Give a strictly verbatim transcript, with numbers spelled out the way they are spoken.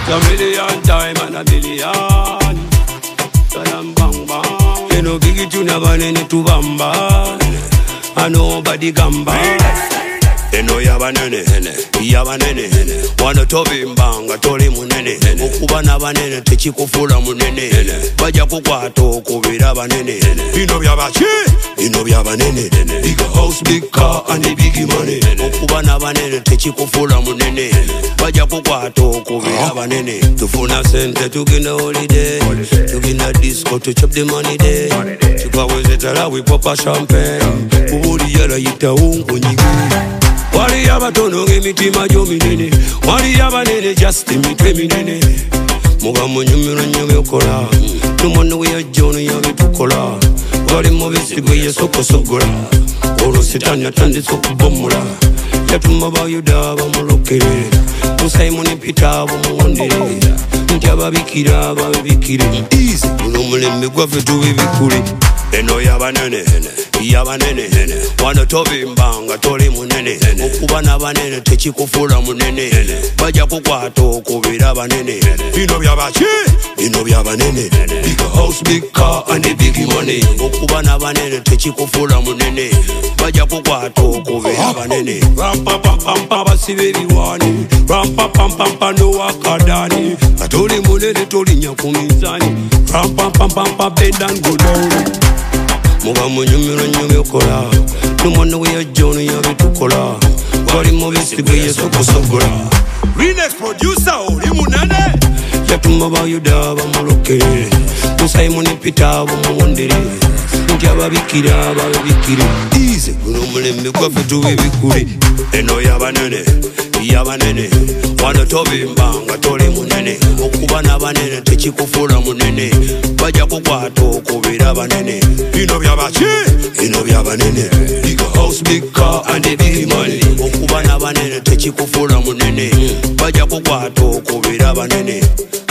A million time and a billion. Salam bang bang. You know biggie tune a banana to bamba. And nobody gamba. You know yaba nene hene, yaba nene hene. Wano tobi mbanga, toli munene hene. Okuba na banene, techi kufula munene hene. Baja kukwato, kubira banene hene. Ino byaba chi, ino byaba nene hene. Big house, big car, and the biggie money hene. Okuba na banene, techi kufula munene hene. Baja kukwato, kubira banene. Tufuna sente, tugina holiday. Tugina disco, to chop the money day. Chukaweze tala, we pop a champagne. Kuburi yara yita ungu nyigi. Wali yaba tono ngemitima jo minene. Wali yaba nene just imitwe minene. Muga munyumiro nyume ukola. Numano ya jono ya vitukola. Wali mobisi gwe ya soko sogora. Oro sitani atandi soko bomula. Yatuma ba yudaba mulokere. Musaimoni pitabo muondere. Ntaba bikira ba bikire. Easy. Uno mulembe kwa fetu bibikuri. Eno yaba nene hene, yaba nene hene. Wano tobi mbanga, toli munene hene. Okuba na banene, techi kufula munene hene. Baja kukwato, kubira banene hene. Ino byaba chi, ino byaba nene hene. Big house, big car, and the big money. Okuba na banene, techi kufula munene. Baja kukwato, kubira banene. Rampa pam pam pam, basi baby wani. Rampa pam pam pam, no wakadani. Atoli munene, toli nyakumizani. Rampa pam pam pam, bend and go down. Muga munyumiro nyume ukola. Numano ya jono ya vitukola. Wali mobisi gwe ya soko sogora. Remix producer ori munene. Yatuma ba yudaba mulokere. Musaimoni pitabo muondere. Ntyaba bikira ba bikire. Easy. Uno mulembe kwa fetu bibikuri. Eno yaba nene, yaba nene. Wano tobi mbanga, toli munene. Okuba na banene, techi kufula munene. Baja kukwato, kubira banene. Ino byaba chi, ino byaba nene. Big house, big car, and the big money. Okuba na banene, techi kufula munene. Baja kukwato, kubira banene.